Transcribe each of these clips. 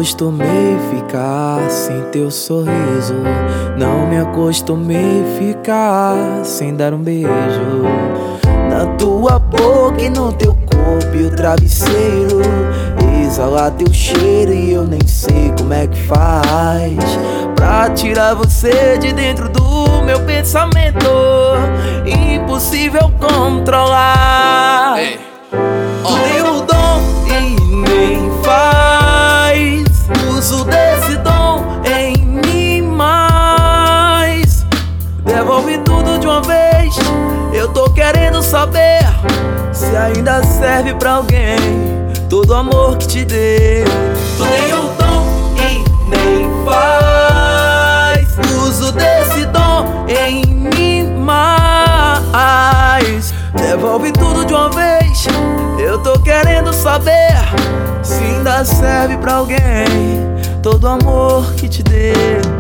acostumei ficar sem teu sorriso. Não me acostumei ficar sem dar um beijo. Na tua boca e no teu corpo e o travesseiro exala teu cheiro e eu nem sei como é que faz pra tirar você de dentro do meu pensamento. Impossível controlar. Tu tem o dom e nem faz uso desse dom em mim mais. Devolve tudo de uma vez. Eu tô querendo saber se ainda serve pra alguém todo o amor que te dei. Tu tem o dom e nem faz uso desse dom em mim mais. Devolve tudo de uma vez. Eu tô querendo saber se ainda serve pra alguém todo o amor que te dei.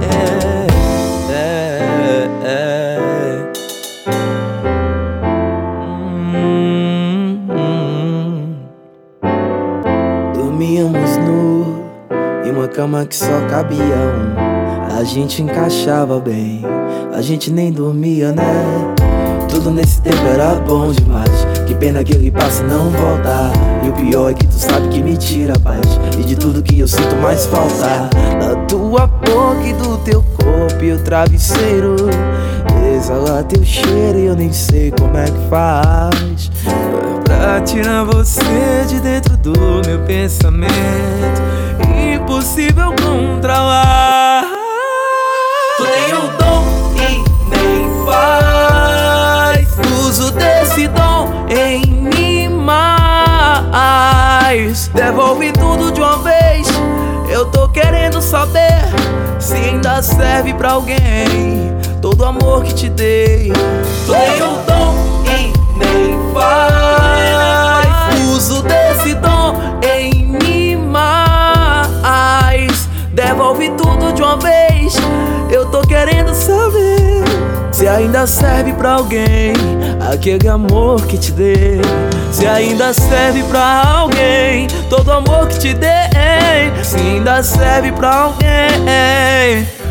Dormíamos nu em uma cama que só cabia um. A gente encaixava bem, a gente nem dormia, né? Tudo nesse tempo era bom demais. Que pena que ele passa e não volta. E o pior é que tu sabe que me tira a paz e de tudo que eu sinto mais falta. Da tua boca e do teu corpo e o travesseiro exala teu cheiro e eu nem sei como é que faz pra tirar você de dentro do meu pensamento. Impossível controlar. Tu tem o dom e nem faz uso desse dom em mim mais. Devolve tudo de uma vez. Eu tô querendo saber se ainda serve pra alguém todo o amor que te dei. Tu tem o dom e nem faz uso desse dom em mim mais. Devolve tudo de uma vez. Eu tô querendo saber se ainda serve pra alguém aquele amor que te dei. Se ainda serve pra alguém todo o amor que te dei. Se ainda serve pra alguém.